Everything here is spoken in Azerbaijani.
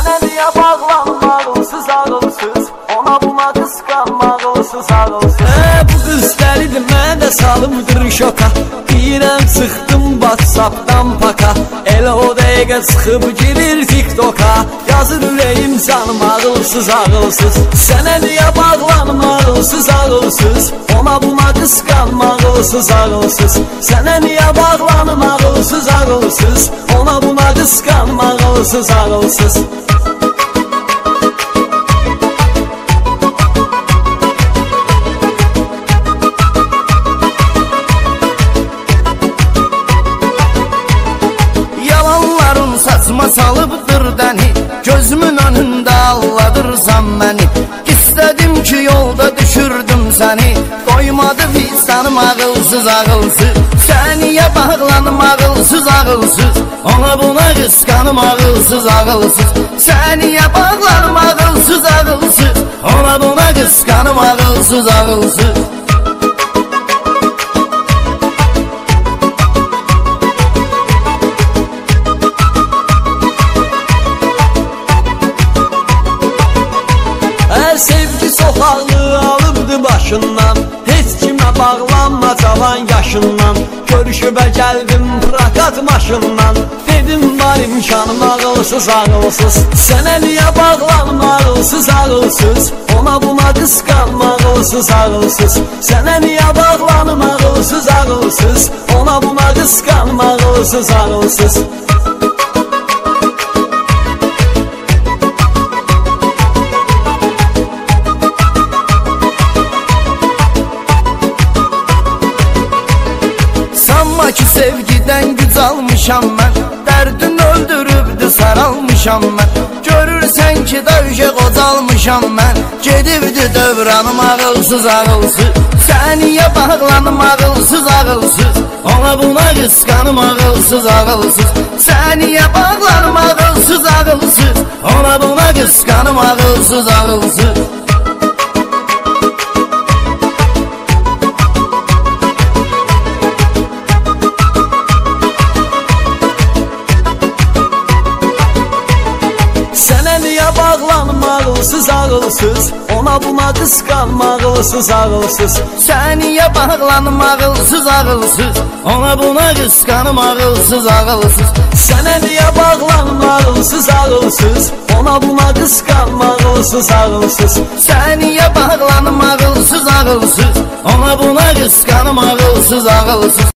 Sənə niyə bağlanım ağılsız ağılsız, ona buna qısqanma ağılsız ağılsız. Bu qız dəlidir, mən də salımdır şoka, deyirəm çıxdım WhatsApp'dan paka. Elə o dəqiqə çıxıb girir TikTok'a, yazır ürəyim canım ağılsız ağılsız. Sənə niyə bağlanım ağılsız ağılsız, ona buna qısqanma ağılsız ağılsız. Sənə niyə bağlanım ağılsız ağılsız, ona buna qısqanma ağılsız ağılsız. Saçma salıbdır dəni, gözümün önündə alladırsan məni. İstədim ki yolda düşürdüm səni, doymadı vicdanım ağılsız ağılsız. Səniyə bağlanım ağılsız ağılsız, ona buna qısqanım ağılsız ağılsız. Səniyə bağlanım ağılsız ağılsız, ona buna qısqanım ağılsız ağılsız. Sevgi çox ağlı alıbdı başından, heç kimə bağlanma cavan yaşından. Görüşübə gəldim prakat maşından, dedim var imkanım ağılsız ağılsız. Sənə niyə bağlanım ağılsız ağılsız, ona buna qısqanma ağılsız ağılsız. Sənə niyə bağlanım ağılsız ağılsız, ona buna qısqanma ağılsız ağılsız. Sanma ki sevgidən güc almışam mən, dərdin öldürübdü saralmışam mən. Görürsən ki dövşə qocalmışam mən, gedibdi dövranım ağılsız ağılsız. Səniyə bağlanım ağılsız ağılsız, ona buna qısqanım ağılsız ağılsız. Səniyə bağlanım ağılsız ağılsız, ona buna qısqanım ağılsız ağılsız. Bağlanım ağılsız ağılsız, ona buna qısqanma ağılsız ağılsız. Səniyə bağlanım ağılsız ağılsız, ona buna qısqanım ağılsız ağılsız. Sənə niyə bağlanım ağılsız ağılsız, ona buna qısqanma ağılsız ağılsız. Səniyə bağlanım ağılsız ağılsız, ona buna qısqanım ağılsız ağılsız.